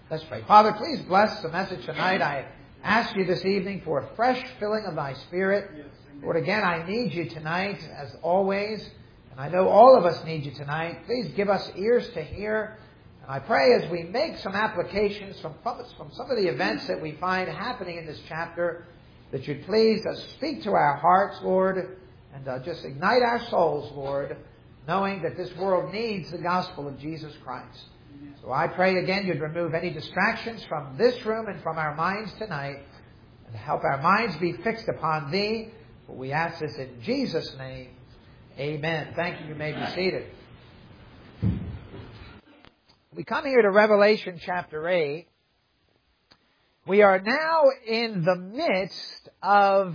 Let's pray. Father, please bless the message tonight. I ask you this evening for a fresh filling of thy Spirit. Lord, again, I need you tonight, as always, and I know all of us need you tonight. Please give us ears to hear. And I pray as we make some applications from some of the events that we find happening in this chapter, that you'd please speak to our hearts, Lord, and just ignite our souls, Lord, knowing that this world needs the gospel of Jesus Christ. So I pray again you'd remove any distractions from this room and from our minds tonight, and help our minds be fixed upon Thee. For we ask this in Jesus' name. Amen. Thank you. You may be seated. We come here to Revelation chapter 8. We are now in the midst of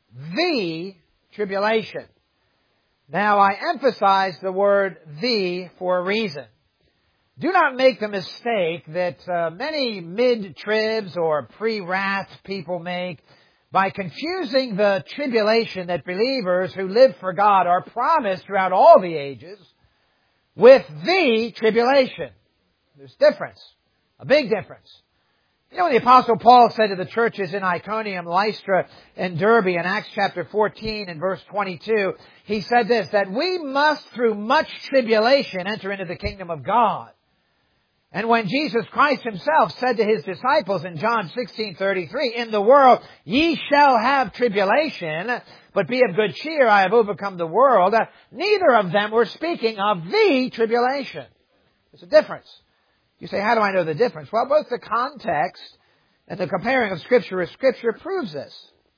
the tribulation. Now, I emphasize the word "the" for a reason. Do not make the mistake that many mid-tribs or pre-wrath people make by confusing the tribulation that believers who live for God are promised throughout all the ages with the tribulation. There's difference, a big difference. You know, when the Apostle Paul said to the churches in Iconium, Lystra, and Derbe in Acts chapter 14 and verse 22, he said this, that we must through much tribulation enter into the kingdom of God. And when Jesus Christ himself said to his disciples in John 16:33, in the world ye shall have tribulation, but be of good cheer, I have overcome the world, neither of them were speaking of the tribulation. There's a difference. You say, how do I know the difference? Well, both the context and the comparing of Scripture with Scripture proves this.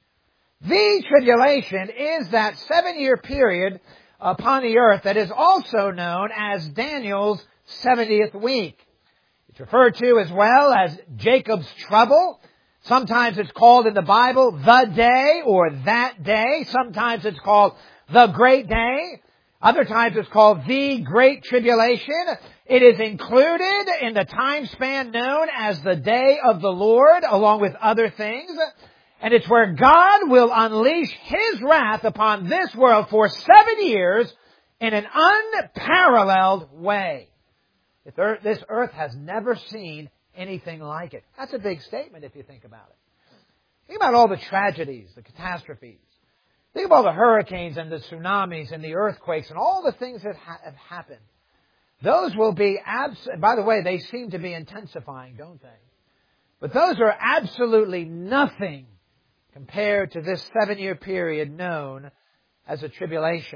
The tribulation is that 7-year period upon the earth that is also known as Daniel's 70th week. It's referred to as well as Jacob's trouble. Sometimes it's called in the Bible the day or that day. Sometimes it's called the great day. Other times it's called the great tribulation. It is included in the time span known as the day of the Lord, along with other things. And it's where God will unleash His wrath upon this world for 7 years in an unparalleled way. This earth has never seen anything like it. That's a big statement if you think about it. Think about all the tragedies, the catastrophes. Think about the hurricanes and the tsunamis and the earthquakes and all the things that have happened. Those will be by the way, they seem to be intensifying, don't they? But those are absolutely nothing compared to this 7-year period known as a tribulation.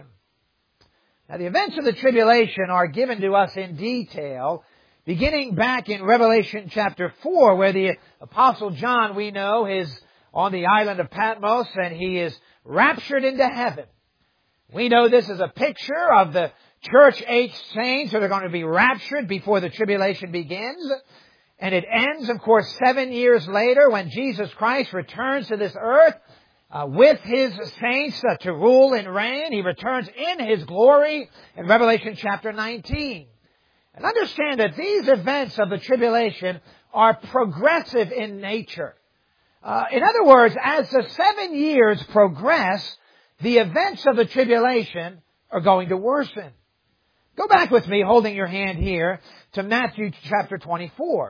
Now, the events of the tribulation are given to us in detail, beginning back in Revelation chapter 4, where the Apostle John, we know, is on the island of Patmos, and he is raptured into heaven. We know this is a picture of the church-age saints that are going to be raptured before the tribulation begins. And it ends, of course, 7 years later when Jesus Christ returns to this earth with His saints to rule and reign. He returns in His glory in Revelation chapter 19. And understand that these events of the tribulation are progressive in nature. In other words, as the 7 years progress, the events of the tribulation are going to worsen. Go back with me, holding your hand here, to Matthew chapter 24.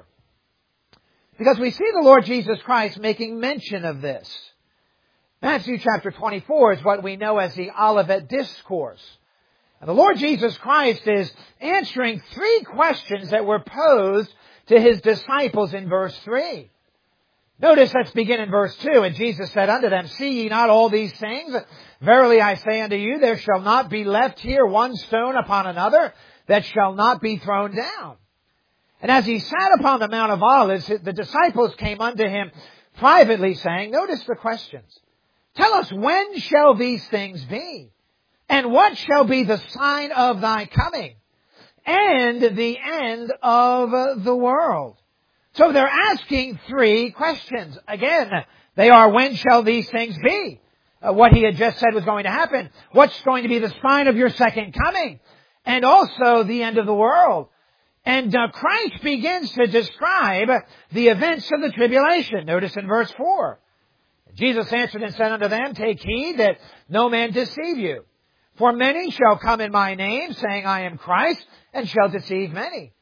Because we see the Lord Jesus Christ making mention of this. Matthew chapter 24 is what we know as the Olivet Discourse. And the Lord Jesus Christ is answering 3 questions that were posed to His disciples in verse 3. Notice, let's begin in verse 2. And Jesus said unto them, see ye not all these things? Verily I say unto you, there shall not be left here one stone upon another that shall not be thrown down. And as He sat upon the Mount of Olives, the disciples came unto Him privately, saying, notice the questions. Tell us, when shall these things be? And what shall be the sign of thy coming? And the end of the world. So they're asking 3 questions. Again, they are, when shall these things be? What He had just said was going to happen. What's going to be the sign of your second coming? And also the end of the world. And Christ begins to describe the events of the tribulation. Notice in verse 4. Jesus answered and said unto them, take heed that no man deceive you. For many shall come in my name, saying, I am Christ, and shall deceive many.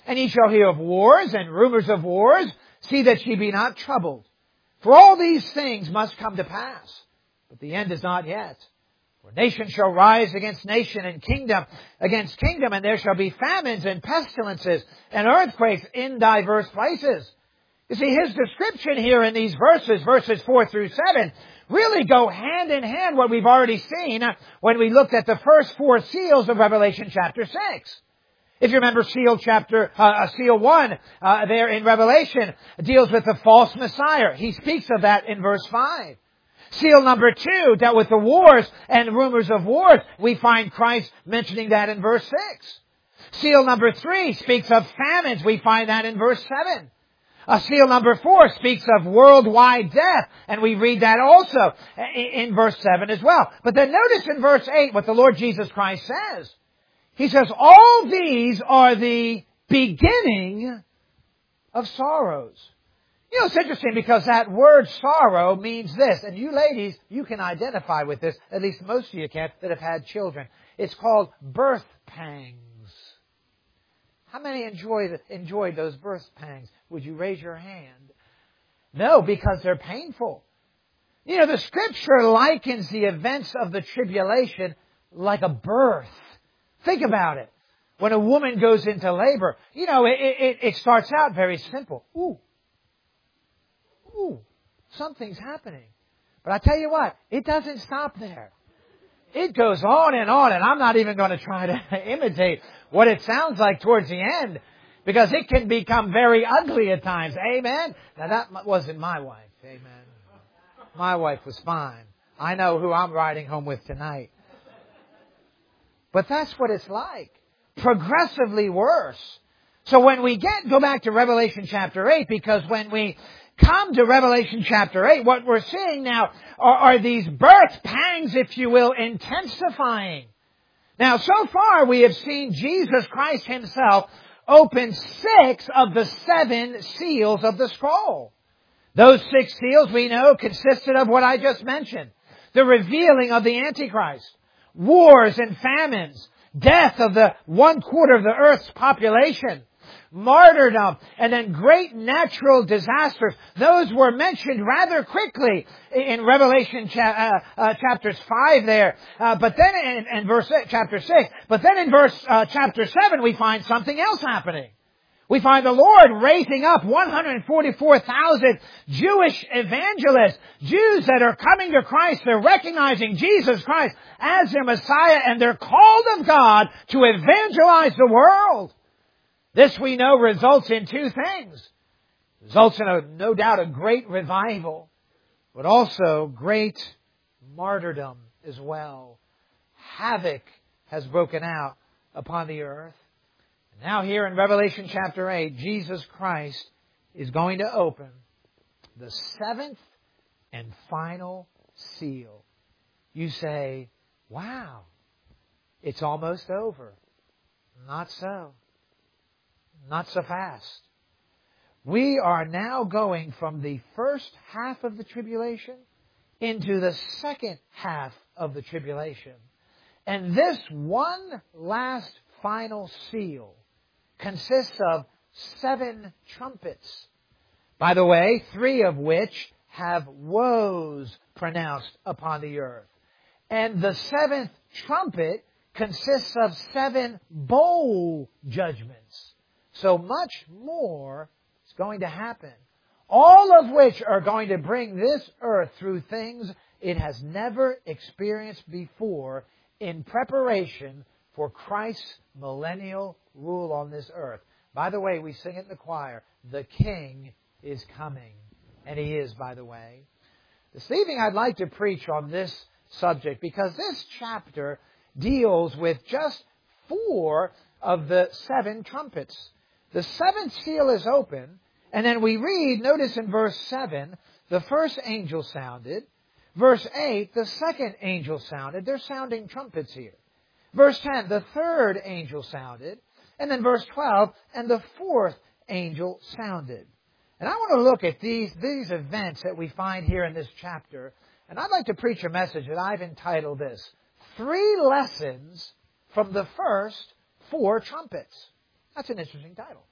And ye shall hear of wars and rumors of wars. See that ye be not troubled. For all these things must come to pass. But the end is not yet. For nation shall rise against nation, and kingdom against kingdom, and there shall be famines and pestilences and earthquakes in diverse places. You see, his description here in these verses 4 through 7, really go hand in hand what we've already seen when we looked at the first 4 seals of Revelation chapter 6. If you remember seal 1 there in Revelation deals with the false Messiah. He speaks of that in verse 5. Seal number 2 dealt with the wars and rumors of wars. We find Christ mentioning that in verse 6. Seal number 3 speaks of famines. We find that in verse 7. Seal number 4 speaks of worldwide death, and we read that also in verse 7 as well. But then notice in verse 8 what the Lord Jesus Christ says. He says, all these are the beginning of sorrows. You know, it's interesting because that word sorrow means this, and you ladies, you can identify with this, at least most of you can, that have had children. It's called birth pangs. How many enjoyed those birth pangs? Would you raise your hand? No, because they're painful. You know, the Scripture likens the events of the tribulation like a birth. Think about it. When a woman goes into labor, you know, it starts out very simple. Ooh, something's happening. But I tell you what, it doesn't stop there. It goes on, and I'm not even going to try to imitate what it sounds like towards the end, because it can become very ugly at times. Amen? Now, that wasn't my wife. Amen. My wife was fine. I know who I'm riding home with tonight. But that's what it's like. Progressively worse. So when we go back to Revelation chapter 8, because when we come to Revelation chapter 8, what we're seeing now are these birth pangs, if you will, intensifying. Now, so far we have seen Jesus Christ Himself open 6 of the 7 seals of the scroll. Those 6 seals, we know, consisted of what I just mentioned. The revealing of the Antichrist. Wars and famines. Death of the 1/4 of the earth's population. Martyrdom, and then great natural disasters. Those were mentioned rather quickly in Revelation chapters 5 there. But then in chapter 6. But then in chapter 7 we find something else happening. We find the Lord raising up 144,000 Jewish evangelists, Jews that are coming to Christ. They're recognizing Jesus Christ as their Messiah, and they're called of God to evangelize the world. This we know results in 2 things. Results in no doubt a great revival, but also great martyrdom as well. Havoc has broken out upon the earth. Now here in Revelation chapter 8, Jesus Christ is going to open the 7th and final seal. You say, wow, it's almost over. Not so. Not so fast. We are now going from the first half of the tribulation into the second half of the tribulation. And this one last final seal consists of 7 trumpets. By the way, 3 of which have woes pronounced upon the earth. And the 7th trumpet consists of 7 bowl judgments. So much more is going to happen. All of which are going to bring this earth through things it has never experienced before in preparation for Christ's millennial rule on this earth. By the way, we sing it in the choir, the King is coming. And He is, by the way. This evening I'd like to preach on this subject because this chapter deals with just 4 of the 7 trumpets. The 7th seal is open, and then we read, notice in verse 7, the first angel sounded. Verse 8, the second angel sounded. They're sounding trumpets here. Verse 10, the third angel sounded. And then verse 12, and the 4th angel sounded. And I want to look at these events that we find here in this chapter. And I'd like to preach a message that I've entitled this, 3 lessons from the first 4 trumpets. That's an interesting title.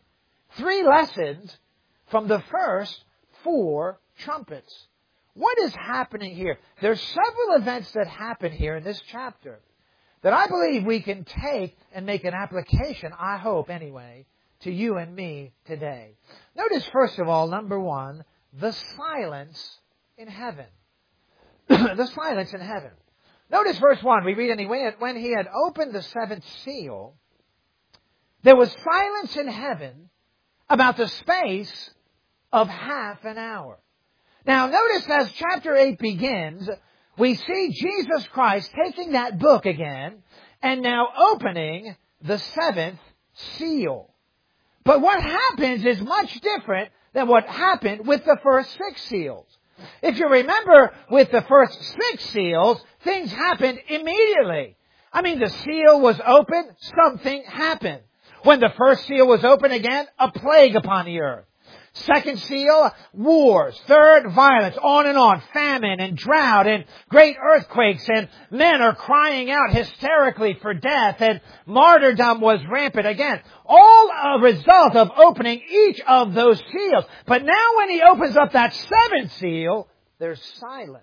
3 lessons from the first 4 trumpets. What is happening here? There's several events that happen here in this chapter that I believe we can take and make an application, I hope anyway, to you and me today. Notice, first of all, number 1, the silence in heaven. The silence in heaven. Notice verse 1. We read, anyway, when he had opened the 7th seal, there was silence in heaven about the space of half an hour. Now, notice as chapter 8 begins, we see Jesus Christ taking that book again and now opening the 7th seal. But what happens is much different than what happened with the first 6 seals. If you remember, with the first 6 seals, things happened immediately. I mean, the seal was open, something happened. When the first seal was open again, a plague upon the earth. Second seal, wars. Third, violence. On and on. Famine and drought and great earthquakes. And men are crying out hysterically for death. And martyrdom was rampant again. All a result of opening each of those seals. But now when he opens up that 7th seal, there's silence.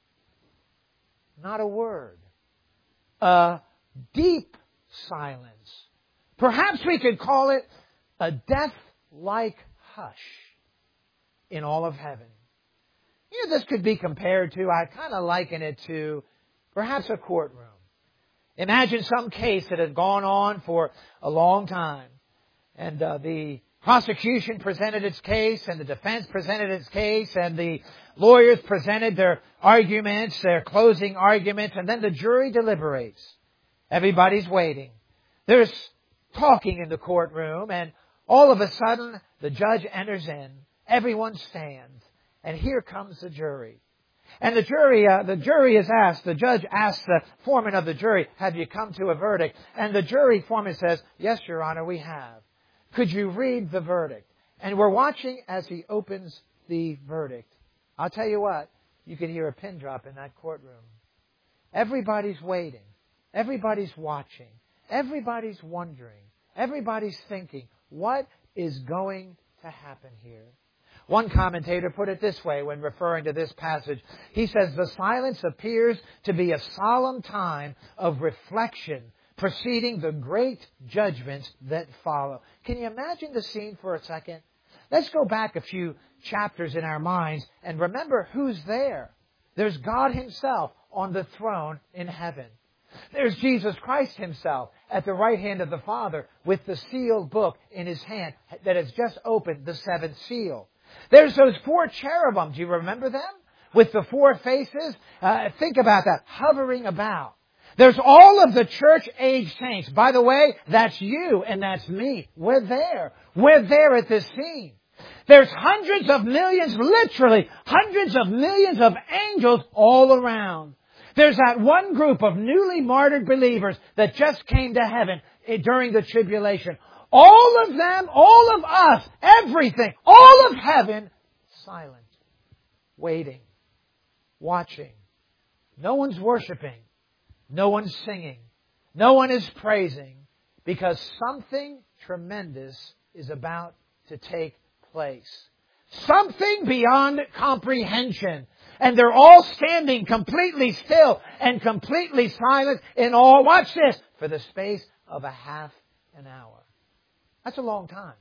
Not a word. A deep silence. Perhaps we could call it a death-like hush in all of heaven. You know, this could be compared to, I kind of liken it to perhaps a courtroom. Imagine some case that had gone on for a long time. And the prosecution presented its case, and the defense presented its case, and the lawyers presented their arguments, their closing arguments, and then the jury deliberates. Everybody's waiting. There's talking in the courtroom, and all of a sudden, the judge enters in. Everyone stands. And here comes the jury. And the jury is asked, the judge asks the foreman of the jury, have you come to a verdict? And the jury foreman says, yes, Your Honor, we have. Could you read the verdict? And we're watching as he opens the verdict. I'll tell you what, you can hear a pin drop in that courtroom. Everybody's waiting. Everybody's watching. Everybody's wondering. Everybody's thinking, what is going to happen here? One commentator put it this way when referring to this passage. He says, the silence appears to be a solemn time of reflection preceding the great judgments that follow. Can you imagine the scene for a second? Let's go back a few chapters in our minds and remember who's there. There's God Himself on the throne in heaven. There's Jesus Christ Himself at the right hand of the Father with the sealed book in His hand that has just opened the 7th seal. There's those 4 cherubim. Do you remember them? With the 4 faces. Think about that. Hovering about. There's all of the church-age saints. By the way, that's you and that's me. We're there. We're there at this scene. There's hundreds of millions, literally hundreds of millions of angels all around. There's that one group of newly martyred believers that just came to heaven during the tribulation. All of them, all of us, everything, all of heaven, silent, waiting, watching. No one's worshiping. No one's singing. No one is praising because something tremendous is about to take place. Something beyond comprehension. And they're all standing completely still and completely silent in all, watch this, for the space of a half an hour. That's a long time.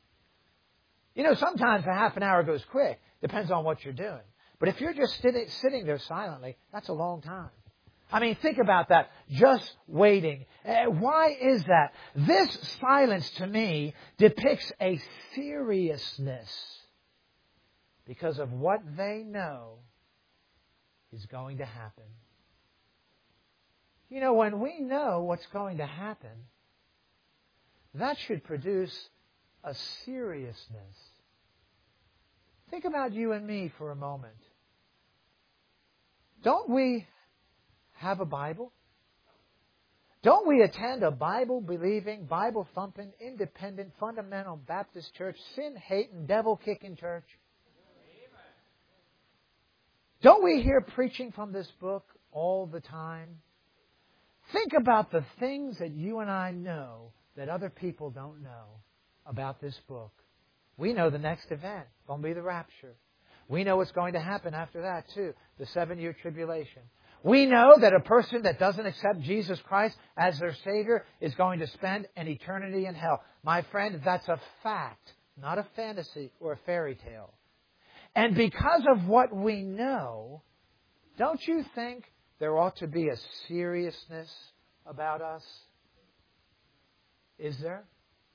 You know, sometimes a half an hour goes quick. Depends on what you're doing. But if you're just sitting there silently, that's a long time. I mean, think about that. Just waiting. Why is that? This silence, to me, depicts a seriousness because of what they know is going to happen. You know, when we know what's going to happen, that should produce a seriousness. Think about you and me for a moment. Don't we have a Bible? Don't we attend a Bible-believing, Bible-thumping, independent, fundamental Baptist church, sin-hating, devil-kicking church? Don't we hear preaching from this book all the time? Think about the things that you and I know that other people don't know about this book. We know the next event. It's going to be the rapture. We know what's going to happen after that too. The 7-year tribulation. We know that a person that doesn't accept Jesus Christ as their Savior is going to spend an eternity in hell. My friend, that's a fact, not a fantasy or a fairy tale. And because of what we know, don't you think there ought to be a seriousness about us? Is there?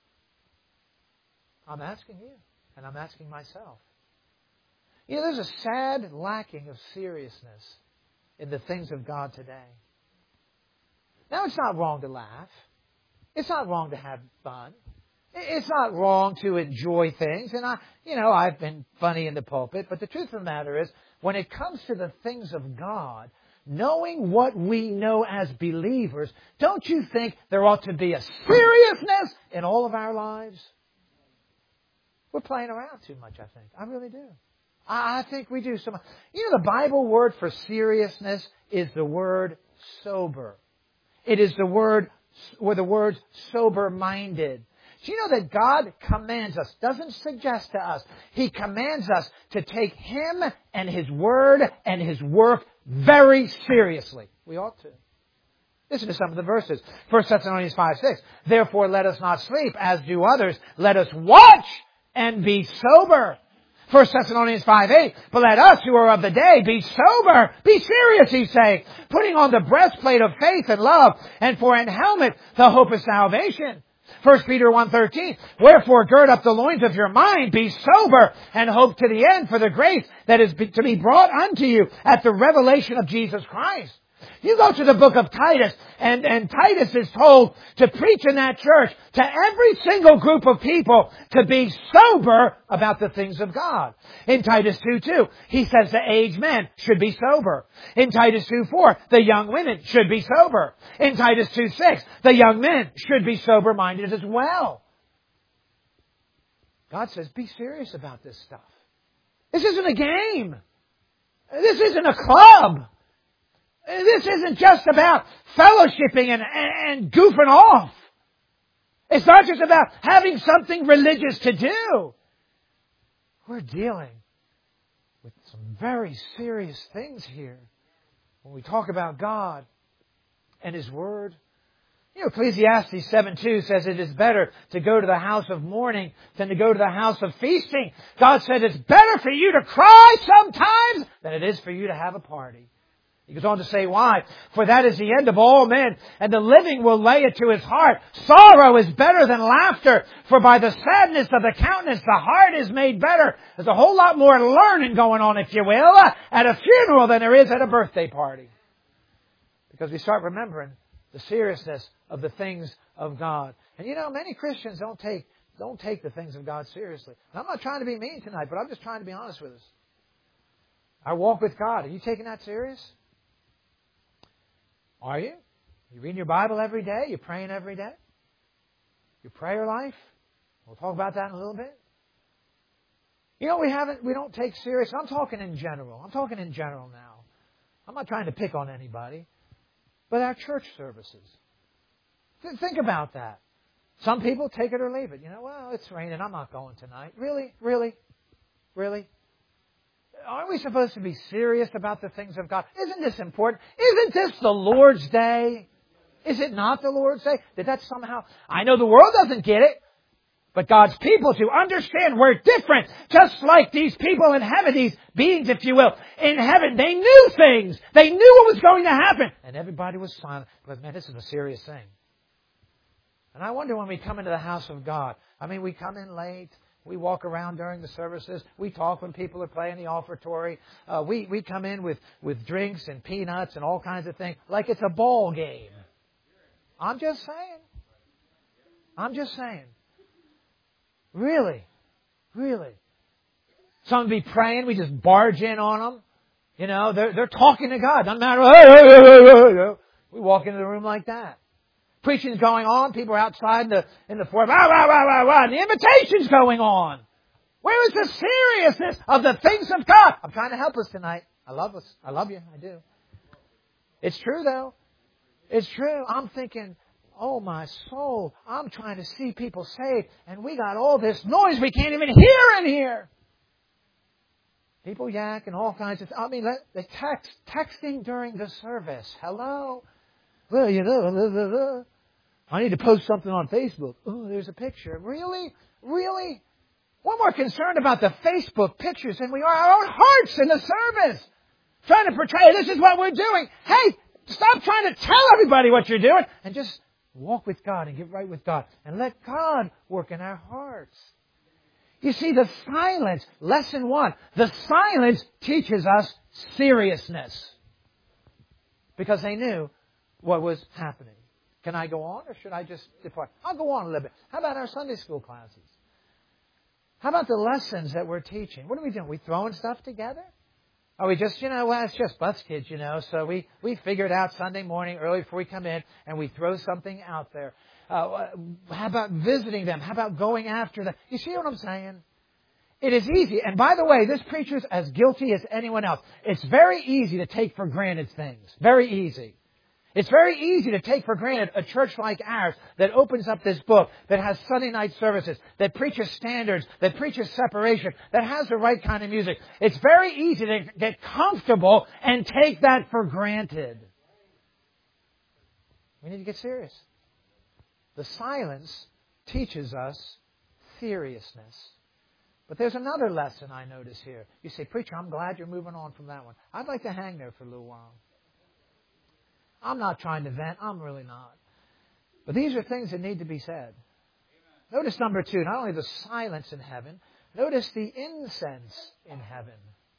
I'm asking you, and I'm asking myself. You know, there's a sad lacking of seriousness in the things of God today. Now, it's not wrong to laugh. It's not wrong to have fun. It's not wrong to enjoy things. And I've been funny in the pulpit, but the truth of the matter is, when it comes to the things of God, knowing what we know as believers, don't you think there ought to be a seriousness in all of our lives? We're playing around too much, I think. I really do. I think we do so much. You know, the Bible word for seriousness is the word sober. It is the word, or the words sober-minded. Do you know that God commands us, doesn't suggest to us, He commands us to take Him and His Word and His work very seriously. We ought to. Listen to some of the verses. 1 Thessalonians 5:6. Therefore let us not sleep, as do others. Let us watch and be sober. 1 Thessalonians 5:8. But let us who are of the day be sober, be serious, he's saying, putting on the breastplate of faith and love, and for an helmet the hope of salvation. 1 Peter 1:13. Wherefore gird up the loins of your mind, be sober, and hope to the end for the grace that is to be brought unto you at the revelation of Jesus Christ. You go to the book of Titus, and Titus is told to preach in that church to every single group of people to be sober about the things of God. In Titus 2:2, he says the aged men should be sober. In Titus 2:4, the young women should be sober. In Titus 2:6, the young men should be sober-minded as well. God says, be serious about this stuff. This isn't a game. This isn't a club. This isn't just about fellowshipping and goofing off. It's not just about having something religious to do. We're dealing with some very serious things here when we talk about God and His Word. You know, Ecclesiastes 7:2 says it is better to go to the house of mourning than to go to the house of feasting. God said it's better for you to cry sometimes than it is for you to have a party. He goes on to say why. For that is the end of all men, and the living will lay it to his heart. Sorrow is better than laughter, for by the sadness of the countenance the heart is made better. There's a whole lot more learning going on, if you will, at a funeral than there is at a birthday party. Because we start remembering the seriousness of the things of God. And you know, many Christians don't take the things of God seriously. And I'm not trying to be mean tonight, but I'm just trying to be honest with us. Our walk with God, are you taking that serious? Are you? You reading your Bible every day? You praying every day? Your prayer life? We'll talk about that in a little bit. You know, we don't take serious. I'm talking in general. I'm talking in general now. I'm not trying to pick on anybody. But our church services. Think about that. Some people take it or leave it. You know, well, it's raining. I'm not going tonight. Really? Really? Really? Aren't we supposed to be serious about the things of God? Isn't this important? Isn't this the Lord's Day? Is it not the Lord's Day? Did that somehow... I know the world doesn't get it, but God's people do understand we're different. Just like these people in heaven, these beings, if you will, in heaven, they knew things. They knew what was going to happen. And everybody was silent. Because, man, this is a serious thing. And I wonder when we come into the house of God, I mean, we come in late. We walk around during the services. We talk when people are playing the offertory. We come in with drinks and peanuts and all kinds of things like it's a ball game. I'm just saying. I'm just saying. Really? Really? Some be praying. We just barge in on them. You know, they're talking to God. Doesn't matter. We walk into the room like that. Preaching's going on. People are outside in the foyer. Rah, rah, rah, rah, rah. And the invitation's going on. Where is the seriousness of the things of God? I'm trying to help us tonight. I love us. I love you. I do. It's true, though. It's true. I'm thinking, Oh, my soul, I'm trying to see people saved, and we got all this noise we can't even hear in here. People yak and all kinds of... the texting during the service. Hello? Well, I need to post something on Facebook. Oh, there's a picture. Really? Really? We're more concerned about the Facebook pictures than we are our own hearts in the service. Trying to portray, this is what we're doing. Hey, stop trying to tell everybody what you're doing and just walk with God and get right with God and let God work in our hearts. You see, the silence, lesson 1, the silence teaches us seriousness. Because they knew what was happening. Can I go on or should I just depart? I'll go on a little bit. How about our Sunday school classes? How about the lessons that we're teaching? What are we doing? We throwing stuff together? Are we just, it's just bus kids, so we figure it out Sunday morning early before we come in and we throw something out there. How about visiting them? How about going after them? You see what I'm saying? It is easy. And by the way, this preacher's as guilty as anyone else. It's very easy to take for granted things. Very easy. It's very easy to take for granted a church like ours that opens up this book, that has Sunday night services, that preaches standards, that preaches separation, that has the right kind of music. It's very easy to get comfortable and take that for granted. We need to get serious. The silence teaches us seriousness. But there's another lesson I notice here. You say, preacher, I'm glad you're moving on from that one. I'd like to hang there for a little while. I'm not trying to vent. I'm really not. But these are things that need to be said. Amen. Notice number 2, not only the silence in heaven, notice the incense in heaven.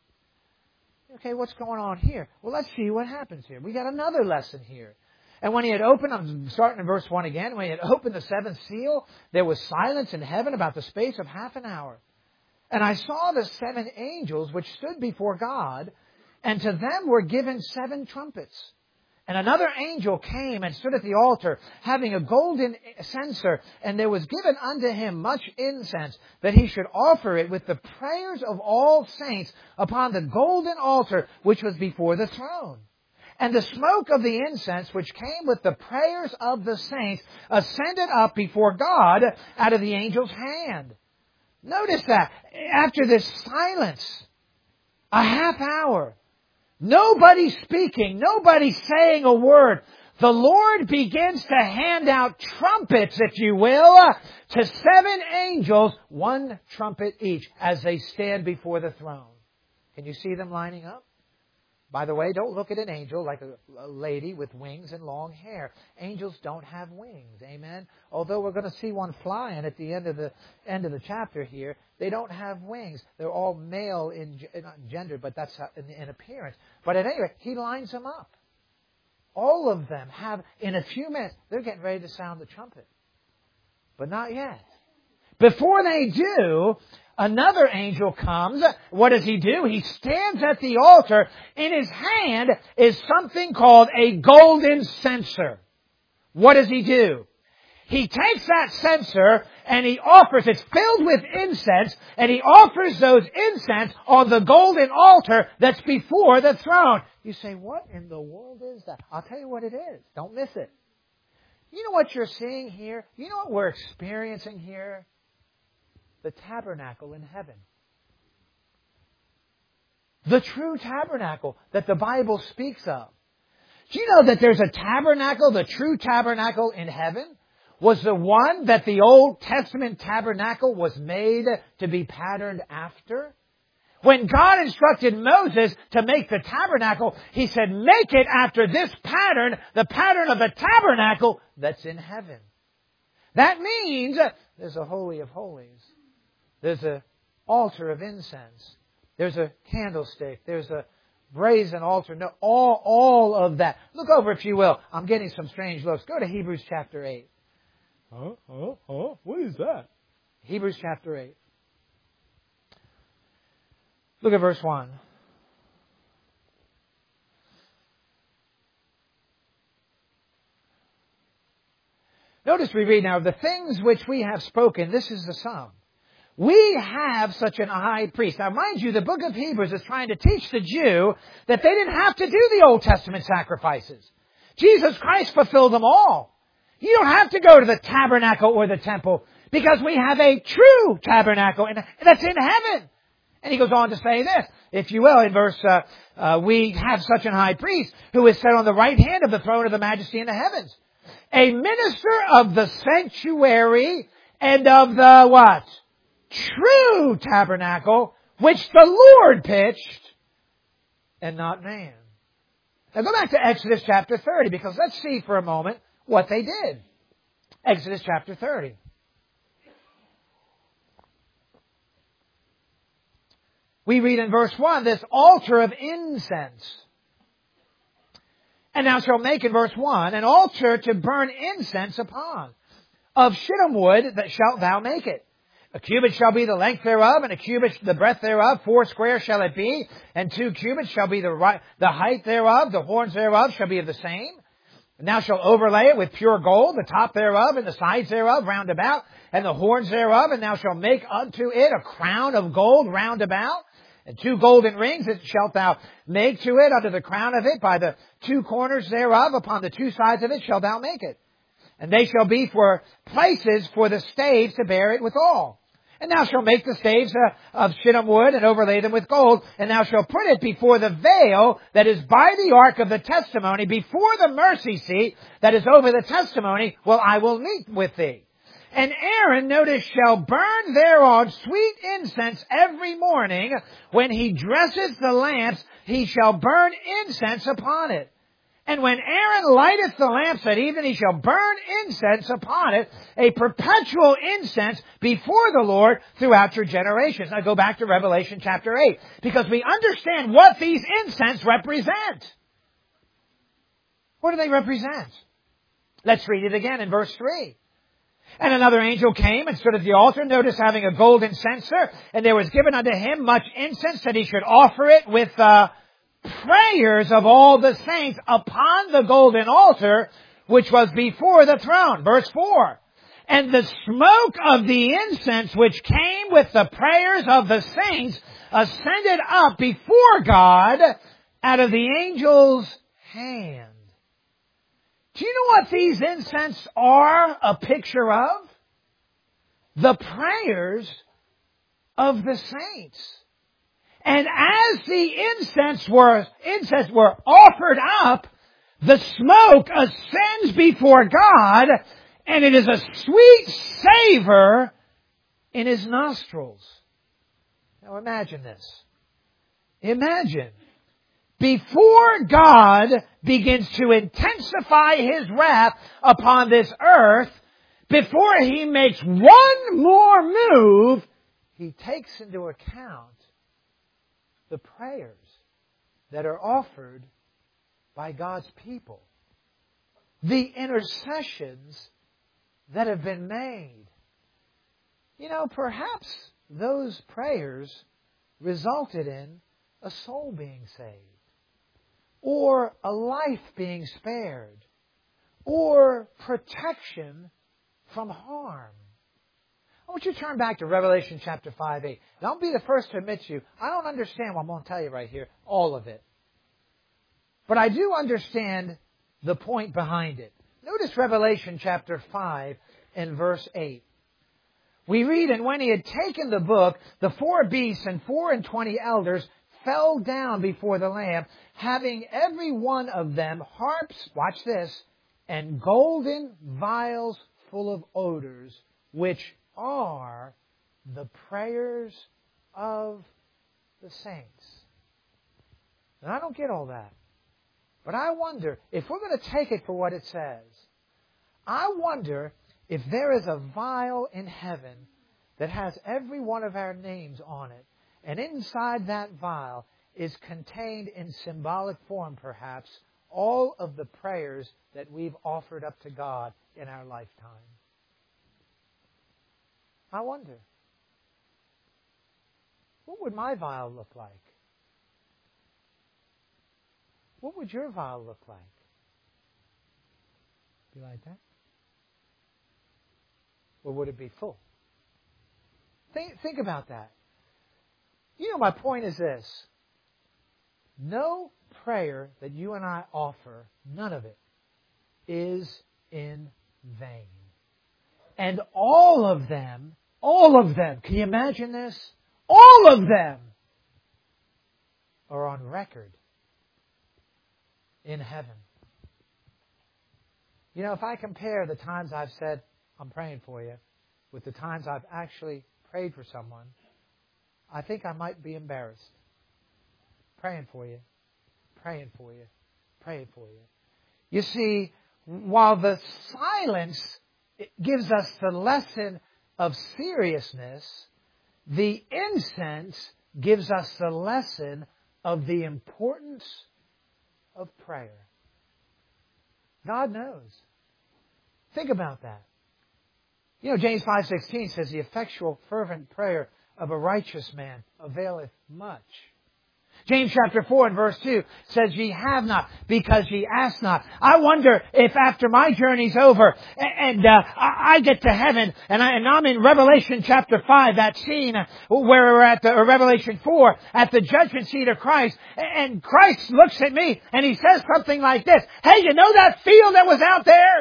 Okay, what's going on here? Well, let's see what happens here. We got another lesson here. And when he had opened, I'm starting in verse 1 again, when he had opened the 7th seal, there was silence in heaven about the space of half an hour. And I saw the 7 angels which stood before God, and to them were given 7 trumpets. And another angel came and stood at the altar, having a golden censer, and there was given unto him much incense, that he should offer it with the prayers of all saints upon the golden altar which was before the throne. And the smoke of the incense which came with the prayers of the saints ascended up before God out of the angel's hand. Notice that after this silence, a half hour, nobody speaking, nobody saying a word, the Lord begins to hand out trumpets, if you will, to 7 angels, 1 trumpet each, as they stand before the throne. Can you see them lining up? By the way, don't look at an angel like a lady with wings and long hair. Angels don't have wings, amen? Although we're going to see one flying at the end of the chapter here, they don't have wings. They're all male in gender, but that's in appearance. But at any rate, he lines them up. All of them have, in a few minutes, they're getting ready to sound the trumpet. But not yet. Before they do, another angel comes. What does he do? He stands at the altar. In his hand is something called a golden censer. What does he do? He takes that censer and he offers, it's filled with incense, and he offers those incense on the golden altar that's before the throne. You say, what in the world is that? I'll tell you what it is. Don't miss it. You know what you're seeing here? You know what we're experiencing here? The tabernacle in heaven. The true tabernacle that the Bible speaks of. Do you know that there's a tabernacle, the true tabernacle in heaven, was the one that the Old Testament tabernacle was made to be patterned after? When God instructed Moses to make the tabernacle, He said, make it after this pattern, the pattern of the tabernacle that's in heaven. That means there's a Holy of Holies. There's an altar of incense. There's a candlestick. There's a brazen altar. No, all of that. Look over, if you will. I'm getting some strange looks. Go to Hebrews chapter 8. What is that? Hebrews chapter 8. Look at verse 1. Notice we read now, the things which we have spoken, this is the sum. We have such an high priest. Now, mind you, the book of Hebrews is trying to teach the Jew that they didn't have to do the Old Testament sacrifices. Jesus Christ fulfilled them all. You don't have to go to the tabernacle or the temple because we have a true tabernacle and that's in heaven. And he goes on to say this, if you will, in verse, we have such an high priest who is set on the right hand of the throne of the majesty in the heavens. A minister of the sanctuary and of the what? True tabernacle, which the Lord pitched and not man. Now go back to Exodus chapter 30 because let's see for a moment what they did. Exodus chapter 30. We read in verse 1, this altar of incense. And thou shalt make, in verse 1, an altar to burn incense upon. Of shittim wood that shalt thou make it. A cubit shall be the length thereof, and a cubit the breadth thereof. 4 square shall it be, and 2 cubits shall be the height thereof. The horns thereof shall be of the same. And thou shalt overlay it with pure gold, the top thereof, and the sides thereof round about, and the horns thereof. And thou shalt make unto it a crown of gold round about. And 2 golden rings shalt thou make to it under the crown of it, by the 2 corners thereof, upon the 2 sides of it shalt thou make it. And they shall be for places for the staves to bear it withal. And thou shalt make the staves of shittim wood, and overlay them with gold, and thou shalt put it before the veil that is by the ark of the testimony, before the mercy seat that is over the testimony, well, I will meet with thee. And Aaron, notice, shall burn thereon sweet incense every morning. When he dresses the lamps, he shall burn incense upon it. And when Aaron lighteth the lamps at evening, he shall burn incense upon it, a perpetual incense before the Lord throughout your generations. Now go back to Revelation chapter 8, because we understand what these incense represent. What do they represent? Let's read it again in verse 3. And another angel came and stood at the altar, notice, having a golden censer, and there was given unto him much incense, that he should offer it with the prayers of all the saints upon the golden altar, which was before the throne. Verse 4. And the smoke of the incense which came with the prayers of the saints ascended up before God out of the angel's hand. Do you know what these incense are a picture of? The prayers of the saints. And as the incense were offered up, the smoke ascends before God, and it is a sweet savor in His nostrils. Now imagine this. Imagine. Before God begins to intensify His wrath upon this earth, before He makes one more move, He takes into account the prayers that are offered by God's people. The intercessions that have been made. You know, perhaps those prayers resulted in a soul being saved, or a life being spared, or protection from harm. I want you to turn back to Revelation chapter 5:8. And I'll be the first to admit to you, I don't understand what I'm going to tell you right here, all of it. But I do understand the point behind it. Notice Revelation chapter 5 and verse 8. We read, and when he had taken the book, the 4 beasts and 24 elders fell down before the Lamb, having every one of them harps, watch this, and golden vials full of odors, which are the prayers of the saints. And I don't get all that. But I wonder, if we're going to take it for what it says, I wonder if there is a vial in heaven that has every one of our names on it, and inside that vial is contained in symbolic form, perhaps, all of the prayers that we've offered up to God in our lifetime. I wonder, what would my vial look like? What would your vial look like? Be like that? Or would it be full? Think about that. You know, my point is this. No prayer that you and I offer, none of it, is in vain. And all of them, can you imagine this? All of them are on record in heaven. You know, if I compare the times I've said, I'm praying for you, with the times I've actually prayed for someone, I think I might be embarrassed. Praying for you, praying for you, praying for you. You see, while the silence gives us the lesson of seriousness, the incense gives us the lesson of the importance of prayer. God knows. Think about that. You know, James 5:16 says, the effectual fervent prayer of a righteous man availeth much. James chapter 4 and verse 2 says, ye have not because ye ask not. I wonder if after my journey's over and I get to heaven and I'm in Revelation chapter 5, that scene where we're at or Revelation 4, at the judgment seat of Christ, and Christ looks at me and He says something like this, hey, you know that field that was out there?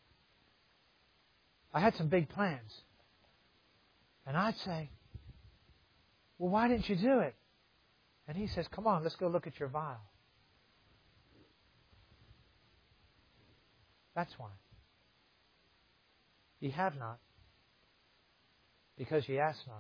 I had some big plans. And I'd say, well, why didn't you do it? And He says, come on, let's go look at your vial. That's why. Ye have not, because ye ask not.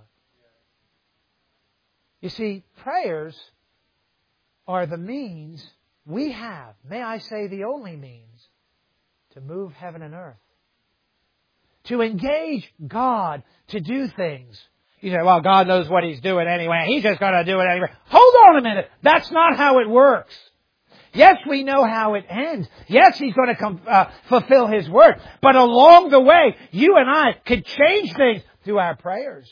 You see, prayers are the means we have, may I say the only means, to move heaven and earth. To engage God to do things. You say, well, God knows what He's doing anyway. He's just going to do it anyway. Hold on a minute. That's not how it works. Yes, we know how it ends. Yes, He's going to fulfill His word. But along the way, you and I could change things through our prayers.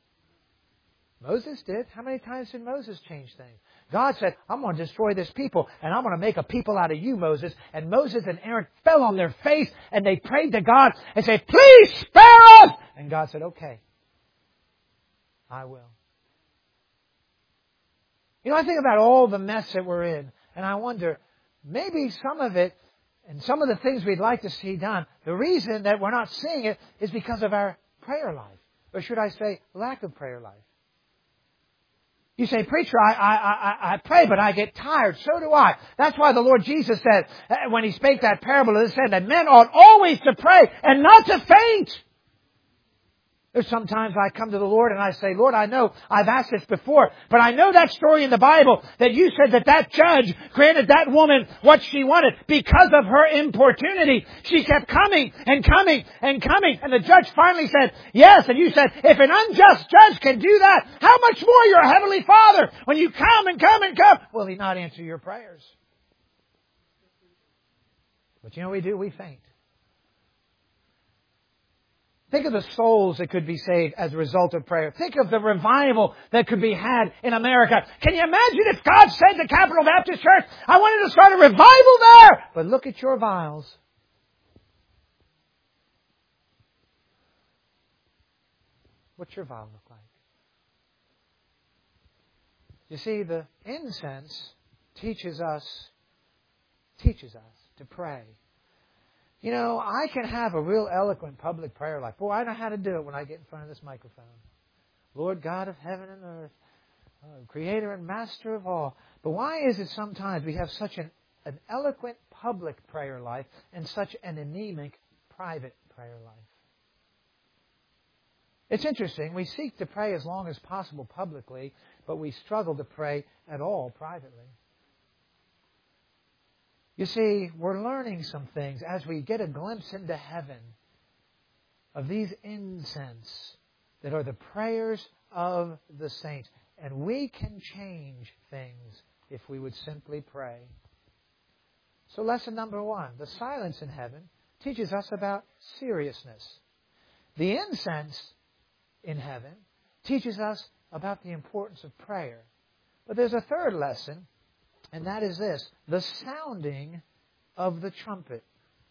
Moses did. How many times did Moses change things? God said, I'm going to destroy this people, and I'm going to make a people out of you, Moses. And Moses and Aaron fell on their face, and they prayed to God and said, please spare us! And God said, okay. I will. You know, I think about all the mess that we're in, and I wonder, maybe some of it, and some of the things we'd like to see done, the reason that we're not seeing it is because of our prayer life. Or should I say, lack of prayer life. You say, preacher, I pray, but I get tired. So do I. That's why the Lord Jesus said, when He spake that parable, He said that men ought always to pray and not to faint. There's sometimes I come to the Lord and I say, Lord, I know I've asked this before, but I know that story in the Bible that you said that judge granted that woman what she wanted because of her importunity. She kept coming and coming and coming, and the judge finally said, yes, and you said, if an unjust judge can do that, how much more your Heavenly Father when you come and come and come? Will He not answer your prayers? But you know what we do? We faint. Think of the souls that could be saved as a result of prayer. Think of the revival that could be had in America. Can you imagine if God said to Capital Baptist Church, I wanted to start a revival there, but look at your vials. What's your vial look like? You see, the incense teaches us to pray. You know, I can have a real eloquent public prayer life. Boy, I know how to do it when I get in front of this microphone. Lord God of heaven and earth, Creator and Master of all. But why is it sometimes we have such an eloquent public prayer life and such an anemic private prayer life? It's interesting. We seek to pray as long as possible publicly, but we struggle to pray at all privately. You see, we're learning some things as we get a glimpse into heaven of these incense that are the prayers of the saints. And we can change things if we would simply pray. So lesson number 1, the silence in heaven teaches us about seriousness. The incense in heaven teaches us about the importance of prayer. But there's a third lesson, and that is this, the sounding of the trumpet.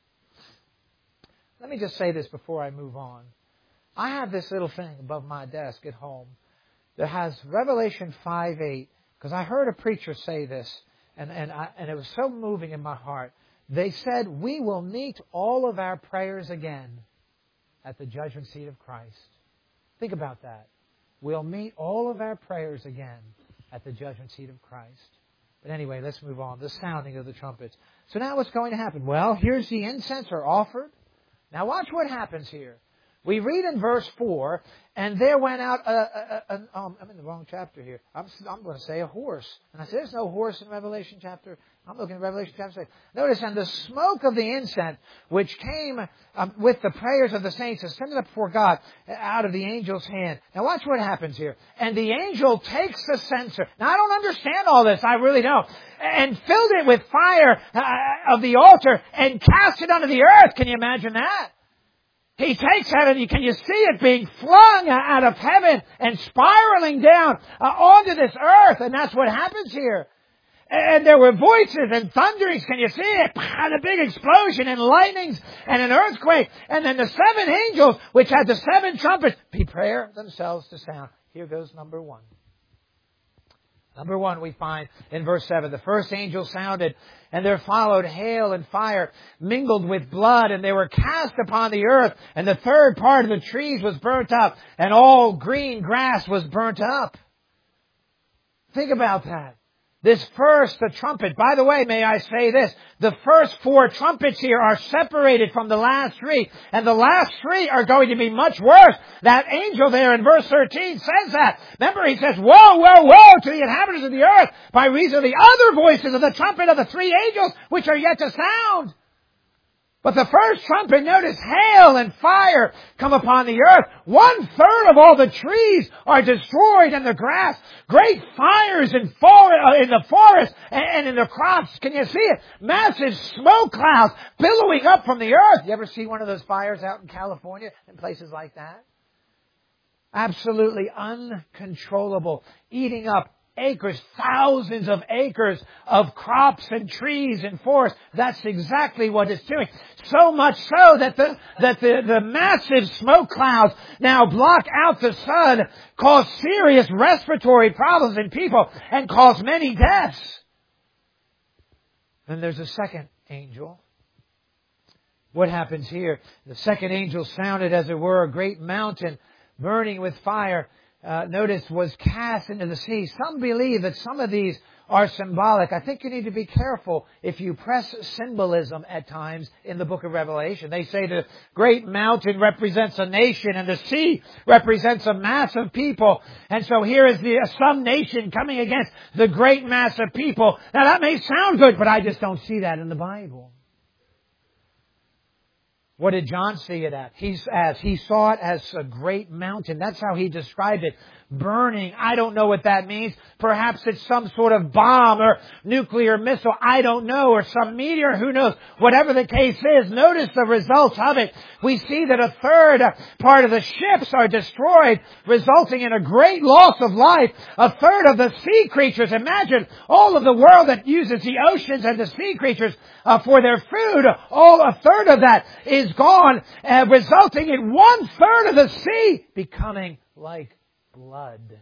Let me just say this before I move on. I have this little thing above my desk at home that has Revelation 5:8, because I heard a preacher say this, and it was so moving in my heart. They said, we will meet all of our prayers again at the judgment seat of Christ. Think about that. We'll meet all of our prayers again at the judgment seat of Christ. But anyway, let's move on. The sounding of the trumpets. So now what's going to happen? Well, here's the incense are offered. Now watch what happens here. We read in verse 4, and there went out I'm in the wrong chapter here. I'm going to say a horse. And I said, there's no horse in Revelation chapter. I'm looking at Revelation chapter 6. Notice, and the smoke of the incense, which came with the prayers of the saints, ascended up before God out of the angel's hand. Now watch what happens here. And the angel takes the censer. Now I don't understand all this. I really don't. And filled it with fire of the altar and cast it onto the earth. Can you imagine that? He takes heaven, can you see it being flung out of heaven and spiraling down onto this earth? And that's what happens here. And there were voices and thunderings, can you see it? And a big explosion and lightnings and an earthquake. And then the 7 angels, which had the 7 trumpets, prepare themselves to sound. Here goes number 1. Number 1 we find in verse 7. The first angel sounded, and there followed hail and fire mingled with blood, and they were cast upon the earth, and the third part of the trees was burnt up, and all green grass was burnt up. Think about that. This first, the trumpet. By the way, may I say this? The first 4 trumpets here are separated from the last 3. And the last 3 are going to be much worse. That angel there in verse 13 says that. Remember, he says, woe, woe, woe to the inhabitants of the earth by reason of the other voices of the trumpet of the 3 angels which are yet to sound. But the first trumpet, notice, hail and fire come upon the earth. 1/3 of all the trees are destroyed, and the grass. Great fires in the forest and in the crops. Can you see it? Massive smoke clouds billowing up from the earth. You ever see one of those fires out in California and places like that? Absolutely uncontrollable. Eating up acres, thousands of acres of crops and trees and forests. That's exactly what it's doing. So much so that the massive smoke clouds now block out the sun, cause serious respiratory problems in people, and cause many deaths. Then there's a second angel. What happens here? The second angel sounded, as it were, a great mountain burning with fire. Notice, was cast into the sea. Some believe that some of these are symbolic. I think you need to be careful if you press symbolism at times in the book of Revelation. They say the great mountain represents a nation and the sea represents a mass of people. And so here is some nation coming against the great mass of people. Now that may sound good, but I just don't see that in the Bible. What did John see it as? He saw it as a great mountain. That's how he described it. Burning. I don't know what that means. Perhaps it's some sort of bomb or nuclear missile. I don't know. Or some meteor. Who knows? Whatever the case is, notice the results of it. We see that 1/3 part of the ships are destroyed, resulting in a great loss of life. 1/3 of the sea creatures. Imagine all of the world that uses the oceans and the sea creatures for their food. 1/3 of that is gone, resulting in 1/3 of the sea becoming like blood.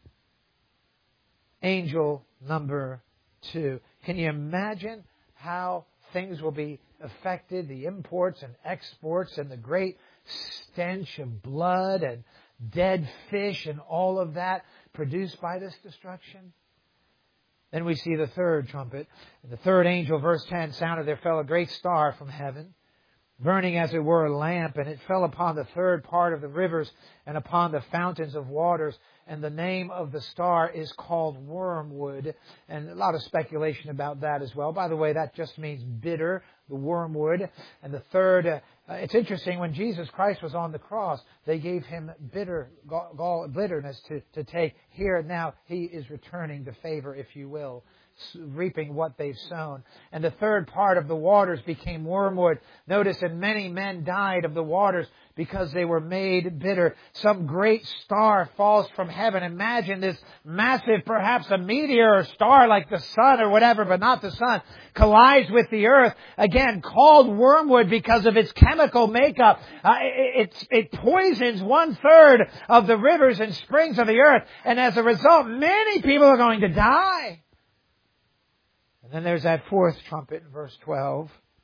Angel number 2. Can you imagine how things will be affected? The imports and exports and the great stench of blood and dead fish and all of that produced by this destruction. Then we see the 3rd trumpet. And the 3rd angel, verse 10, sounded. There fell a great star from heaven, burning as it were a lamp, and it fell upon the 3rd part of the rivers and upon the fountains of waters. And the name of the star is called wormwood. And a lot of speculation about that as well. By the way, that just means bitter, the wormwood. And the 3rd, it's interesting, when Jesus Christ was on the cross, they gave him bitterness to take. Here now, he is returning the favor, if you will, reaping what they've sown. And the 3rd part of the waters became wormwood. Notice, and many men died of the waters because they were made bitter. Some great star falls from heaven. Imagine this massive, perhaps a meteor or star like the sun or whatever, but not the sun, collides with the earth. Again, called wormwood because of its chemical makeup. It poisons 1/3 of the rivers and springs of the earth. And as a result, many people are going to die. And then there's that 4th trumpet in verse 12.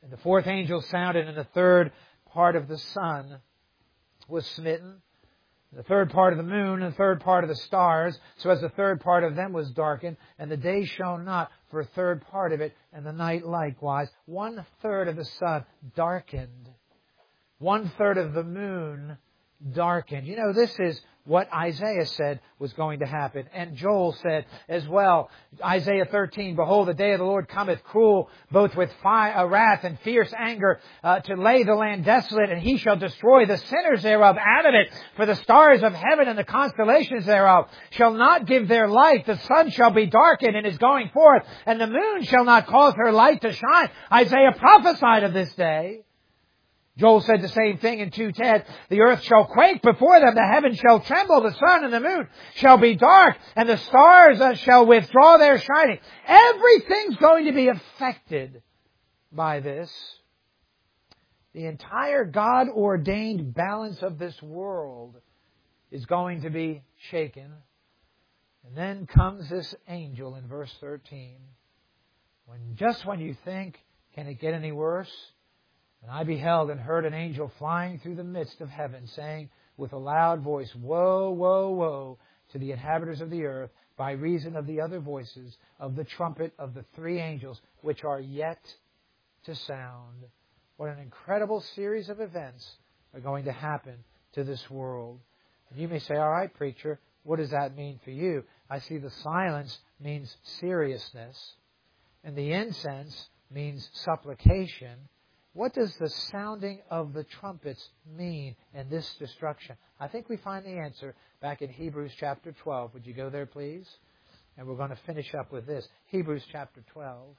And the fourth angel sounded, and the third part of the sun was smitten, the third part of the moon, and the third part of the stars, so as the third part of them was darkened, and the day shone not for a third part of it, and the night likewise. 1/3 of the sun darkened. 1/3 of the moon darkened. You know, this is what Isaiah said was going to happen. And Joel said as well, Isaiah 13, Behold, the day of the Lord cometh cruel, both with wrath and fierce anger, to lay the land desolate, and He shall destroy the sinners thereof out of it. For the stars of heaven and the constellations thereof shall not give their light. The sun shall be darkened in his going forth, and the moon shall not cause her light to shine. Isaiah prophesied of this day. Joel said the same thing in 2:10. The earth shall quake before them, the heavens shall tremble, the sun and the moon shall be dark, and the stars shall withdraw their shining. Everything's going to be affected by this. The entire God-ordained balance of this world is going to be shaken. And then comes this angel in verse 13. When you think, can it get any worse? And I beheld and heard an angel flying through the midst of heaven, saying with a loud voice, Woe, woe, woe to the inhabitants of the earth, by reason of the other voices of the trumpet of the 3 angels, which are yet to sound. What an incredible series of events are going to happen to this world. And you may say, all right, preacher, what does that mean for you? I see the silence means seriousness, and the incense means supplication. What does the sounding of the trumpets mean in this destruction? I think we find the answer back in Hebrews chapter 12. Would you go there, please? And we're going to finish up with this. Hebrews chapter 12.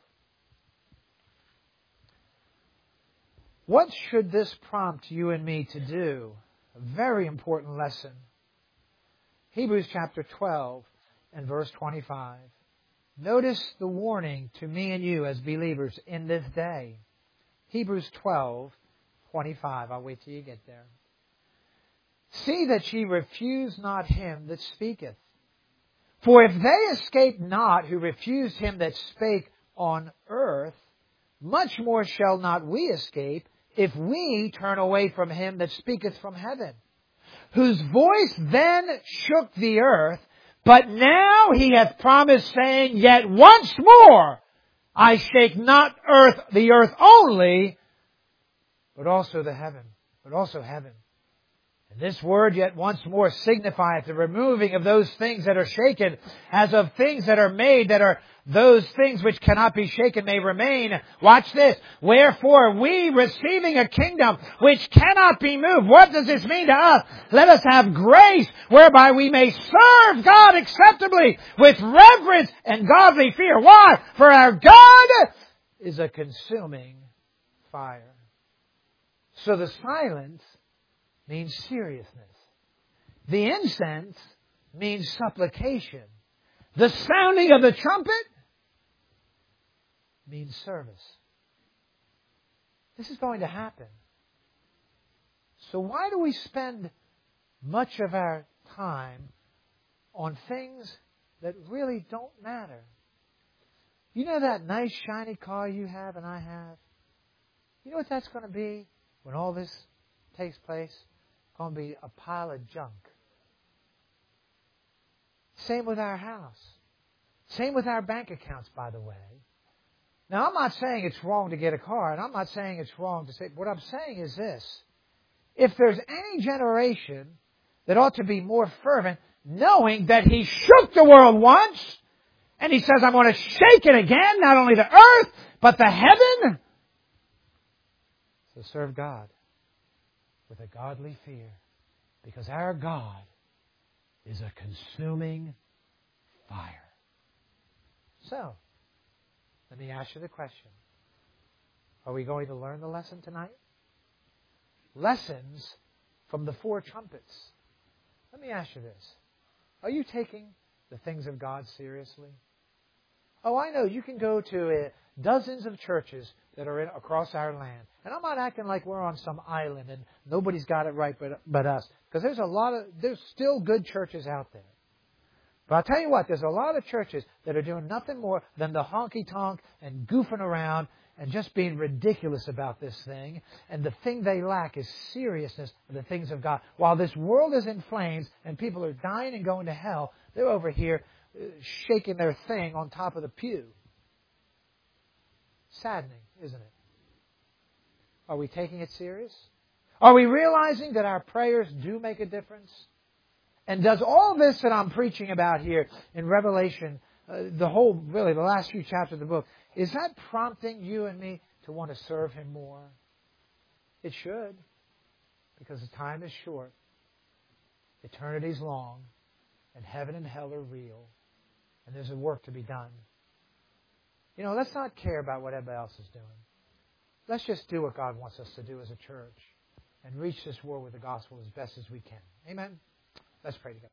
What should this prompt you and me to do? A very important lesson. Hebrews chapter 12 and verse 25. Notice the warning to me and you as believers in this day. Hebrews 12:25. I'll wait till you get there. See that ye refuse not him that speaketh. For if they escape not who refused him that spake on earth, much more shall not we escape if we turn away from him that speaketh from heaven, whose voice then shook the earth, but now he hath promised, saying, Yet once more I shake not the earth only, but also heaven. And this word, yet once more, signifieth the removing of those things that are shaken, as of things that are made, that are those things which cannot be shaken may remain. Watch this. Wherefore we, receiving a kingdom which cannot be moved. What does this mean to us? Let us have grace whereby we may serve God acceptably with reverence and godly fear. Why? For our God is a consuming fire. So the silence means seriousness. The incense means supplication. The sounding of the trumpet means service. This is going to happen. So why do we spend much of our time on things that really don't matter? You know that nice shiny car you have and I have? You know what that's going to be when all this takes place? It's going to be a pile of junk. Same with our house. Same with our bank accounts, by the way. Now, I'm not saying it's wrong to get a car, and I'm not saying it's wrong to say... What I'm saying is this. If there's any generation that ought to be more fervent, knowing that He shook the world once, and He says, I'm going to shake it again, not only the earth, but the heaven. So serve God with a godly fear, because our God is a consuming fire. So, let me ask you the question. Are we going to learn the lesson tonight? Lessons from the 4 trumpets. Let me ask you this. Are you taking the things of God seriously? Oh, I know. You can go to dozens of churches that are across our land. And I'm not acting like we're on some island and nobody's got it right but us. Because there's still good churches out there. But I'll tell you what, there's a lot of churches that are doing nothing more than the honky-tonk and goofing around and just being ridiculous about this thing. And the thing they lack is seriousness of the things of God. While this world is in flames and people are dying and going to hell, they're over here shaking their thing on top of the pew. Saddening, isn't it? Are we taking it serious? Are we realizing that our prayers do make a difference? And does all this that I'm preaching about here in Revelation, the last few chapters of the book, is that prompting you and me to want to serve Him more? It should, because the time is short, eternity's long, and heaven and hell are real, and there's a work to be done. You know, let's not care about what everybody else is doing. Let's just do what God wants us to do as a church and reach this world with the gospel as best as we can. Amen? Let's pray together.